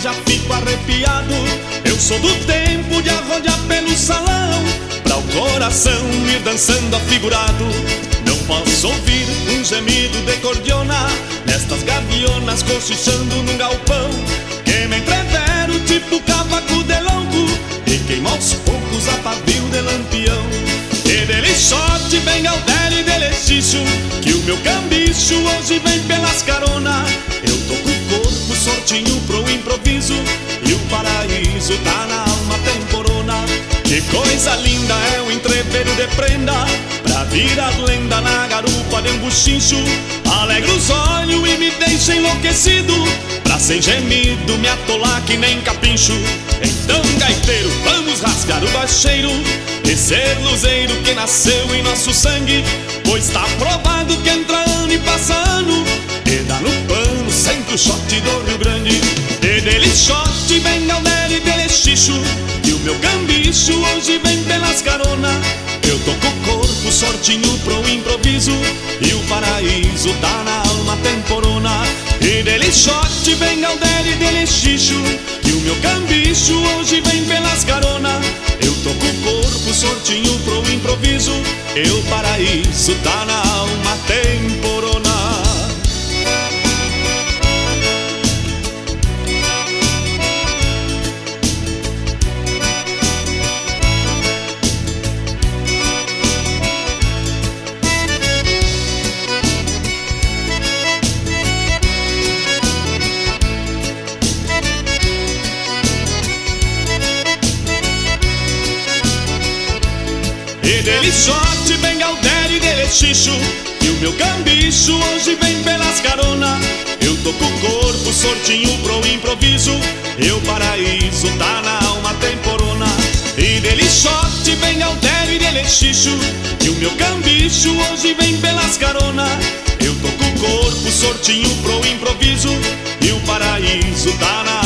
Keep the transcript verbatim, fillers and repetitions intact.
já fico arrepiado. Eu sou do tempo de arrodear pelo salão, pra o coração ir dançando afigurado. Não posso ouvir um gemido de cordiona nestas gavionas cochichando num galpão, que me entrevero tipo cavaco de longo e queima aos poucos a pavio de lampião. E dele short vem Galdério e dele xixo, que o meu cambicho hoje vem pelas carona. Eu tô com o corpo sortinho pro improviso e o paraíso tá na alma temporona. Que coisa linda é o entreveiro de prenda pra virar lenda na garupa de um buchincho. Alegra os olhos e me deixa enlouquecido, pra sem gemido me atolar que nem capincho. Então, gaiteiro, vamos rasgar o bacheiro e ser luzeiro que nasceu em nosso sangue, pois tá provado que entra ano e passa ano e dá no pano sempre o shot do Rio Grande. E dele shot vem Galdério e dele xixo, e o meu cambicho hoje vem pelas carona. Eu tô com o corpo sortinho pro improviso e o paraíso tá na alma temporona. E dele shot vem Galdério e dele xixo, e o meu cambicho hoje vem pelas carona. Eu tô com o corpo sortinho pro improviso e o paraíso tá na alma temporona. E dele short vem Galdério e dele xixo, e o meu cambicho hoje vem pelas carona. Eu tô com o corpo sortinho pro improviso e o paraíso tá na alma temporona. E dele short vem Galdério e dele xixo, e o meu cambicho hoje vem pelas carona. Eu tô com o corpo sortinho pro improviso e o paraíso tá na